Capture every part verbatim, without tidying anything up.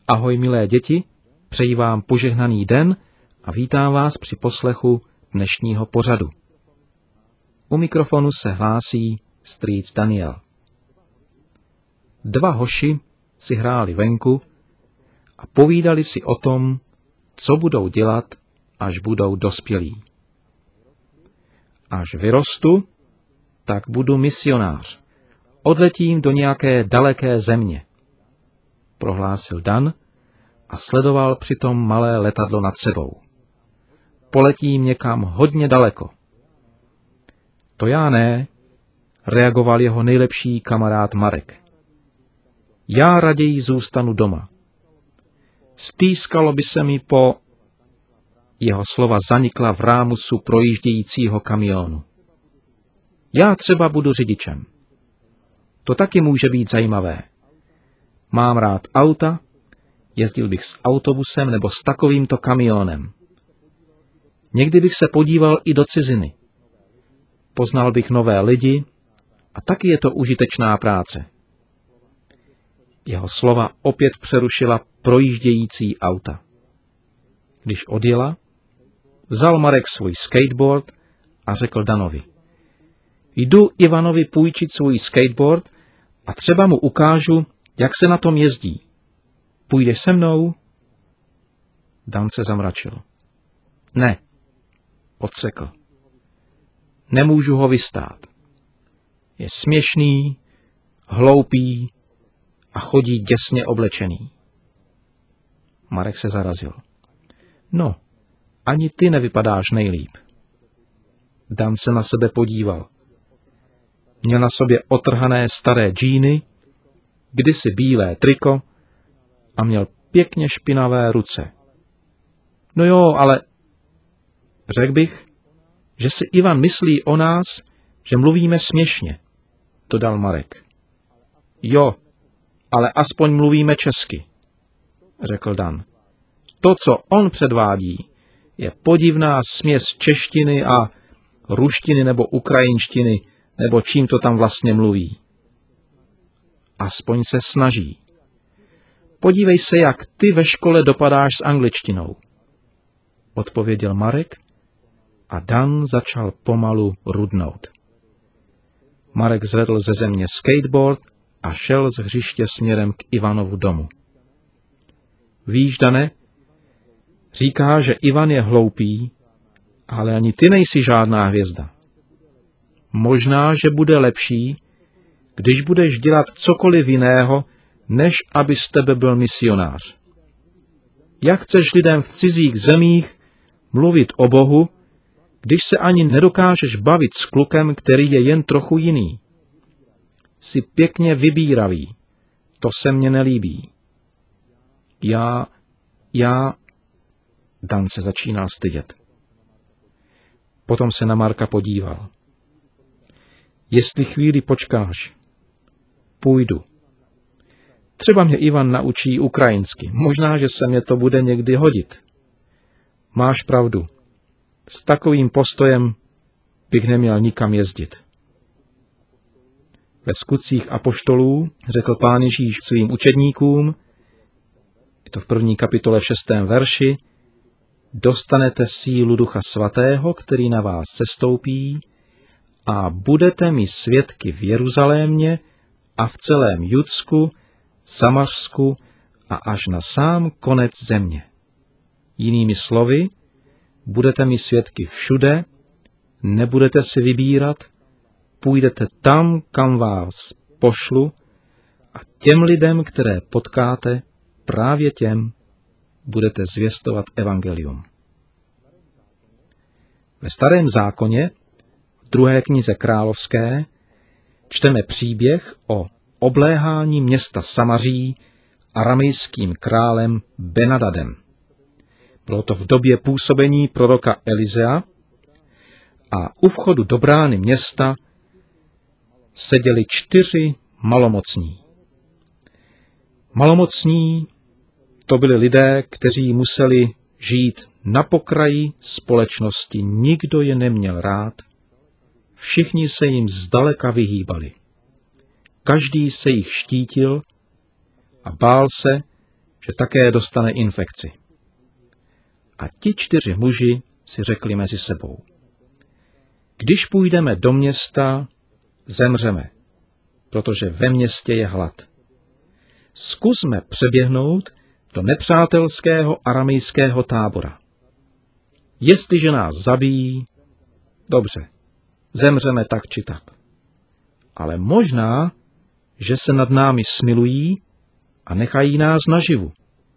Ahoj milé děti, přeji vám požehnaný den a vítám vás při poslechu dnešního pořadu. U mikrofonu se hlásí strýc Daniel. Dva hoši si hráli venku a povídali si o tom, co budou dělat, až budou dospělí. Až vyrostu, tak budu misionář. Odletím do nějaké daleké země, prohlásil Dan a sledoval přitom malé letadlo nad sebou. Poletím někam hodně daleko. To já ne, reagoval jeho nejlepší kamarád Marek. Já raději zůstanu doma. Stýskalo by se mi po... Jeho slova zanikla v rámusu projíždějícího kamionu. Já třeba budu řidičem. To taky může být zajímavé. Mám rád auta, jezdil bych s autobusem nebo s takovýmto kamionem. Někdy bych se podíval i do ciziny. Poznal bych nové lidi a taky je to užitečná práce. Jeho slova opět přerušila projíždějící auta. Když odjela, vzal Marek svůj skateboard a řekl Danovi. Jdu Ivanovi půjčit svůj skateboard a třeba mu ukážu, jak se na tom jezdí. Půjdeš se mnou? Dan se zamračil. Ne, odsekl. Nemůžu ho vystát. Je směšný, hloupý a chodí děsně oblečený. Marek se zarazil. No, ani ty nevypadáš nejlíp. Dan se na sebe podíval. Měl na sobě otrhané staré džíny, kdysi bílé triko a měl pěkně špinavé ruce. No jo, ale řekl bych, že si Ivan myslí o nás, že mluvíme směšně, dodal Marek. Jo, ale aspoň mluvíme česky, řekl Dan. To, co on předvádí, je podivná směs češtiny a ruštiny nebo ukrajinštiny, nebo čím to tam vlastně mluví. Aspoň se snaží. Podívej se, jak ty ve škole dopadáš s angličtinou, odpověděl Marek a Dan začal pomalu rudnout. Marek zvedl ze země skateboard a šel z hřiště směrem k Ivanovu domu. Víš, Dane, říká, že Ivan je hloupý, ale ani ty nejsi žádná hvězda. Možná, že bude lepší, když budeš dělat cokoliv jiného, než aby z tebe byl misionář. Jak chceš lidem v cizích zemích mluvit o Bohu, když se ani nedokážeš bavit s klukem, který je jen trochu jiný? Jsi pěkně vybíravý. To se mně nelíbí. Já, já... Dan se začínal stydět. Potom se na Marka podíval. Jestli chvíli počkáš, půjdu. Třeba mě Ivan naučí ukrajinsky. Možná, že se mě to bude někdy hodit. Máš pravdu. S takovým postojem bych neměl nikam jezdit. Ve Skutcích apoštolů řekl Pán Ježíš svým učedníkům, je to v první kapitole v šestém verši, dostanete sílu Ducha Svatého, který na vás sestoupí, a budete mi svědky v Jeruzalémě a v celém Judsku, Samařsku a až na sám konec země. Jinými slovy, budete mi svědky všude, nebudete si vybírat, půjdete tam, kam vás pošlu, a těm lidem, které potkáte, právě těm budete zvěstovat evangelium. Ve Starém zákoně, v druhé knize královské, čteme příběh o obléhání města Samaří aramejským králem Benadadem. Bylo to v době působení proroka Elizea a u vchodu do brány města seděli čtyři malomocní. Malomocní to byli lidé, kteří museli žít na pokraji společnosti. Nikdo je neměl rád. Všichni se jim zdaleka vyhýbali. Každý se jich štítil a bál se, že také dostane infekci. A ti čtyři muži si řekli mezi sebou: když půjdeme do města, zemřeme, protože ve městě je hlad. Zkusme přeběhnout do nepřátelského aramejského tábora. Jestliže nás zabijí, dobře, zemřeme tak či tak. Ale možná, že se nad námi smilují a nechají nás naživu.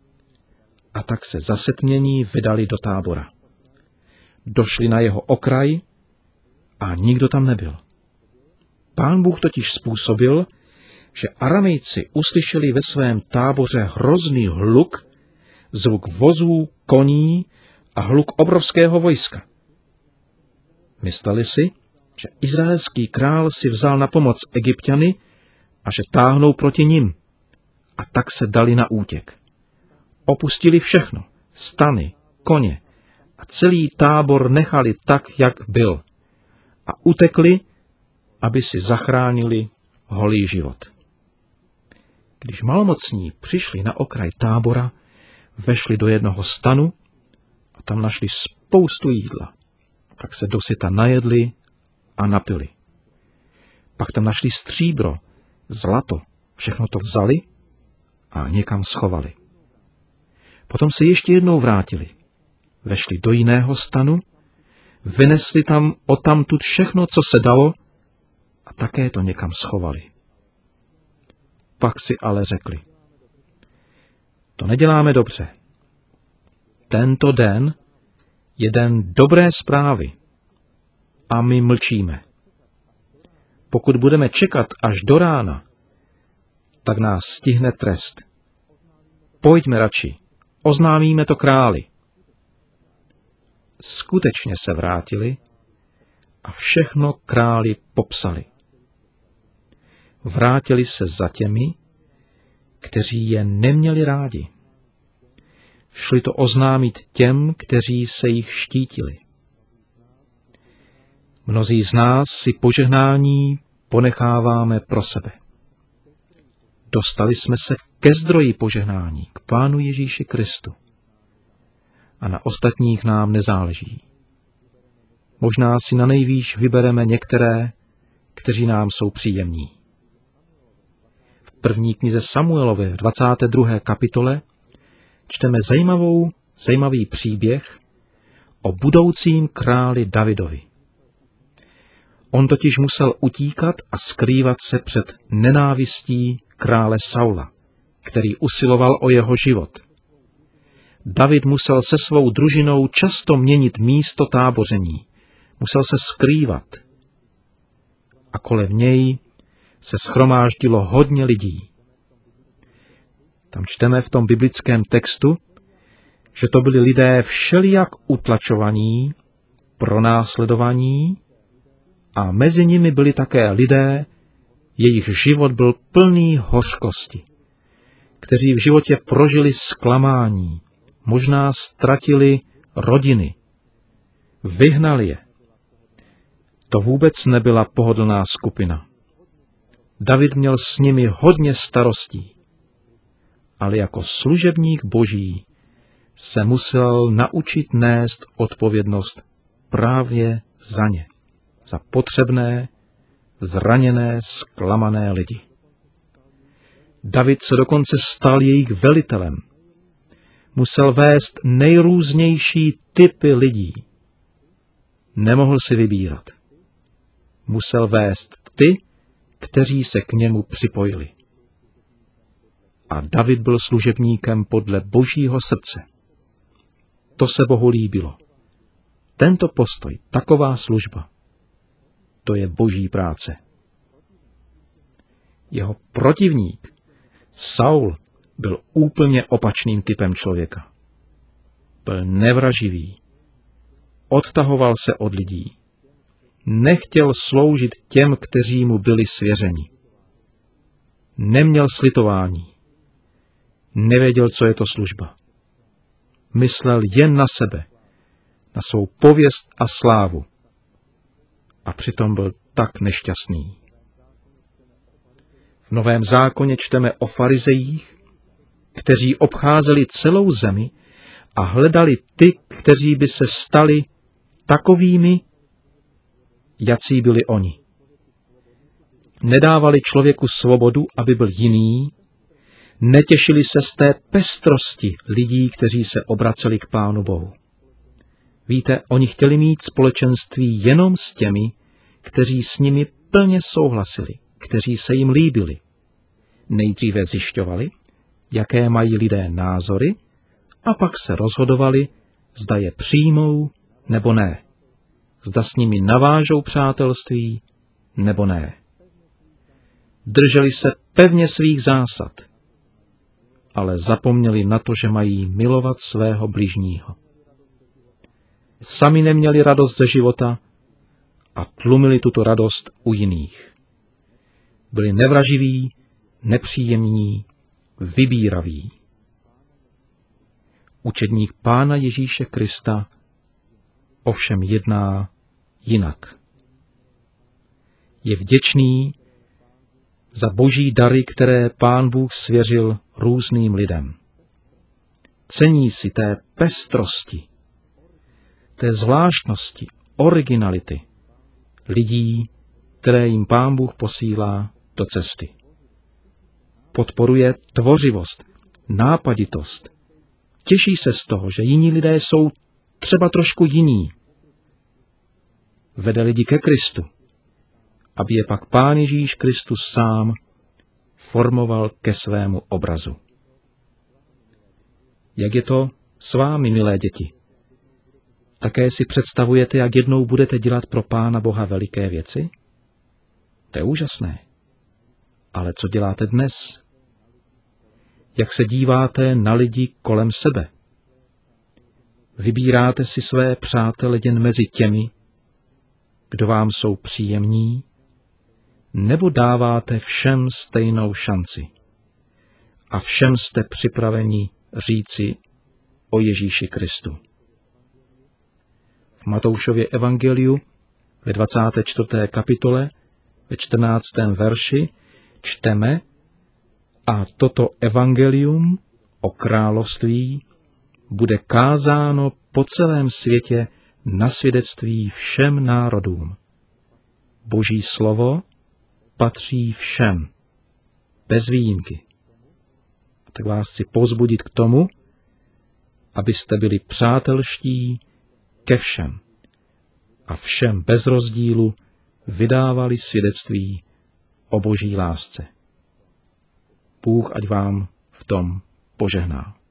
A tak se zasetmění vydali do tábora. Došli na jeho okraj a nikdo tam nebyl. Pán Bůh totiž způsobil, že Aramejci uslyšeli ve svém táboře hrozný hluk, zvuk vozů, koní a hluk obrovského vojska. Mysleli si, že izraelský král si vzal na pomoc Egypťany a že táhnou proti nim. A tak se dali na útěk. Opustili všechno, stany, koně a celý tábor nechali tak, jak byl. A utekli, aby si zachránili holý život. Když malomocní přišli na okraj tábora, vešli do jednoho stanu a tam našli spoustu jídla. Tak se dosyta najedli a napili. Pak tam našli stříbro, zlato, všechno to vzali a někam schovali. Potom se ještě jednou vrátili. Vešli do jiného stanu, vynesli tam odtamtud všechno, co se dalo, a také to někam schovali. Pak si ale řekli: to neděláme dobře. Tento den je den dobré zprávy a my mlčíme. Pokud budeme čekat až do rána, tak nás stihne trest. Pojďme radši, oznámíme to králi. Skutečně se vrátili a všechno králi popsali. Vrátili se za těmi, kteří je neměli rádi. Šli to oznámit těm, kteří se jich štítili. Mnozí z nás si požehnání ponecháváme pro sebe. Dostali jsme se ke zdroji požehnání, k Pánu Ježíši Kristu. A na ostatních nám nezáleží. Možná si na nejvýš vybereme některé, kteří nám jsou příjemní. V první knize Samuelově v dvacáté druhé kapitole čteme zajímavou, zajímavý příběh o budoucím králi Davidovi. On totiž musel utíkat a skrývat se před nenávistí krále Saula, který usiloval o jeho život. David musel se svou družinou často měnit místo táboření, musel se skrývat. A kolem něj se shromáždilo hodně lidí. Tam čteme v tom biblickém textu, že to byli lidé všelijak utlačovaní, pronásledovaní a mezi nimi byli také lidé, jejich život byl plný hořkosti, kteří v životě prožili zklamání, možná ztratili rodiny, vyhnali je. To vůbec nebyla pohodlná skupina. David měl s nimi hodně starostí, ale jako služebník Boží se musel naučit nést odpovědnost právě za ně, za potřebné, zraněné, zklamané lidi. David se dokonce stal jejich velitelem. Musel vést nejrůznější typy lidí. Nemohl si vybírat. Musel vést ty, kteří se k němu připojili. A David byl služebníkem podle Božího srdce. To se Bohu líbilo. Tento postoj, taková služba, to je Boží práce. Jeho protivník, Saul, byl úplně opačným typem člověka. Byl nevraživý, odtahoval se od lidí, nechtěl sloužit těm, kteří mu byli svěřeni. Neměl slitování, nevěděl, co je to služba. Myslel jen na sebe, na svou pověst a slávu. A přitom byl tak nešťastný. V Novém zákoně čteme o farizejích, kteří obcházeli celou zemi a hledali ty, kteří by se stali takovými, jací byli oni. Nedávali člověku svobodu, aby byl jiný, netěšili se z té pestrosti lidí, kteří se obraceli k Pánu Bohu. Víte, oni chtěli mít společenství jenom s těmi, kteří s nimi plně souhlasili, kteří se jim líbili. Nejdříve zjišťovali, jaké mají lidé názory, a pak se rozhodovali, zda je přijmou nebo ne. Zda s nimi navážou přátelství nebo ne. Drželi se pevně svých zásad, ale zapomněli na to, že mají milovat svého bližního. Sami neměli radost ze života a tlumili tuto radost u jiných. Byli nevraživí, nepříjemní, vybíraví. Učedník Pána Ježíše Krista ovšem jedná jinak. Je vděčný za boží dary, které Pán Bůh svěřil různým lidem. Cení si té pestrosti, té zvláštnosti, originality lidí, které jim Pán Bůh posílá do cesty. Podporuje tvořivost, nápaditost. Těší se z toho, že jiní lidé jsou třeba trošku jiní. Vede lidi ke Kristu, aby je pak Pán Ježíš Kristus sám formoval ke svému obrazu. Jak je to s vámi, milé děti? Také si představujete, jak jednou budete dělat pro Pána Boha veliké věci? To je úžasné. Ale co děláte dnes? Jak se díváte na lidi kolem sebe? Vybíráte si své přátele jen mezi těmi, kdo vám jsou příjemní, nebo dáváte všem stejnou šanci a všem jste připraveni říci o Ježíši Kristu. V Matoušově evangeliu ve dvacáté čtvrté kapitole ve čtrnáctém verši čteme: a toto evangelium o království bude kázáno po celém světě na svědectví všem národům. Boží slovo patří všem, bez výjimky. Tak vás chci povzbudit k tomu, abyste byli přátelští ke všem a všem bez rozdílu vydávali svědectví o boží lásce. Bůh ať vám v tom požehná.